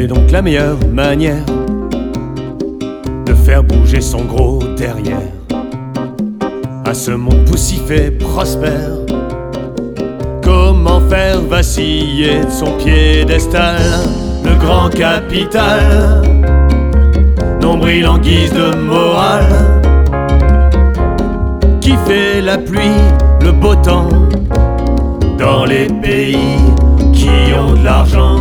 est donc la meilleure manière de faire bouger son gros derrière à ce monde poussif et prospère? Comment faire vaciller de son piédestal le grand capital, nombril en guise de morale, qui fait la pluie, le beau temps dans les pays qui ont de l'argent?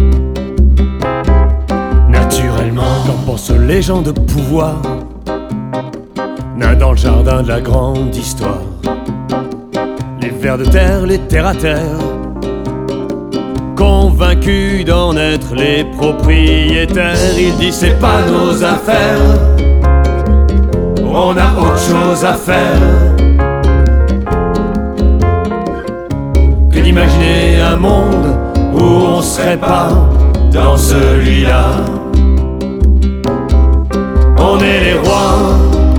Naturellement, qu'en pensent les gens de pouvoir, nains dans le jardin de la grande histoire, les vers de terre, les terres à terre, convaincus d'en être les propriétaires. Ils disent c'est pas nos affaires, on a autre chose à faire que d'imaginer un monde où on serait pas dans celui-là. On est les rois,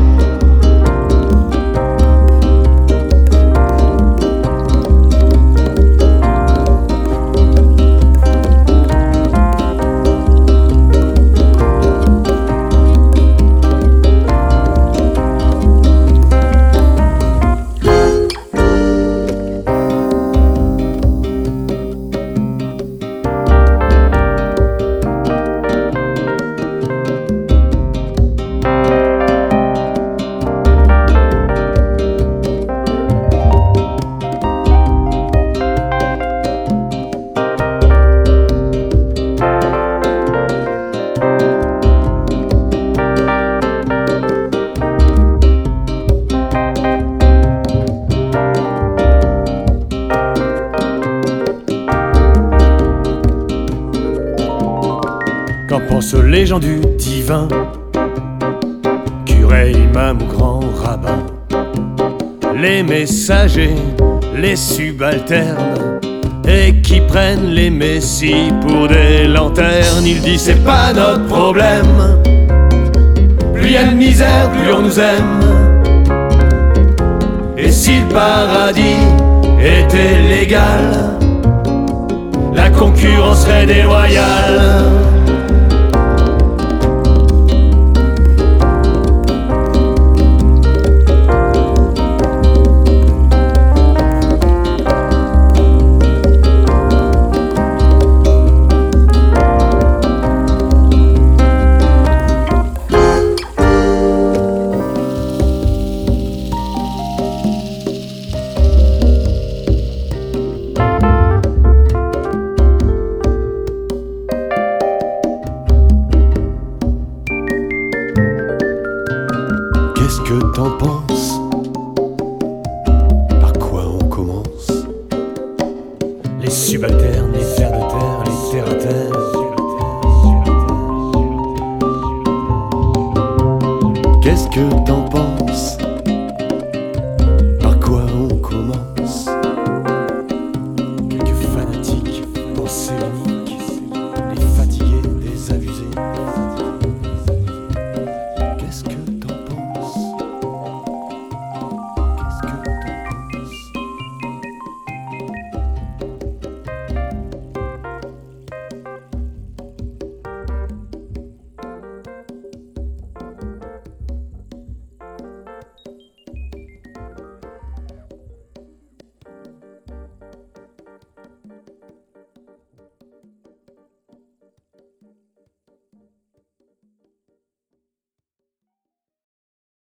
qu'en pensent les gens du divin, curé, imam ou grand rabbin, les messagers, les subalternes, et qui prennent les messies pour des lanternes? Ils disent c'est pas notre problème, plus y a de misère, plus on nous aime. Et si le paradis était légal, la concurrence serait déloyale. Qu'est-ce que t'en penses? Par quoi on commence? Les subalternes, les vers de terre, les terres à terre. Qu'est-ce que t'en penses?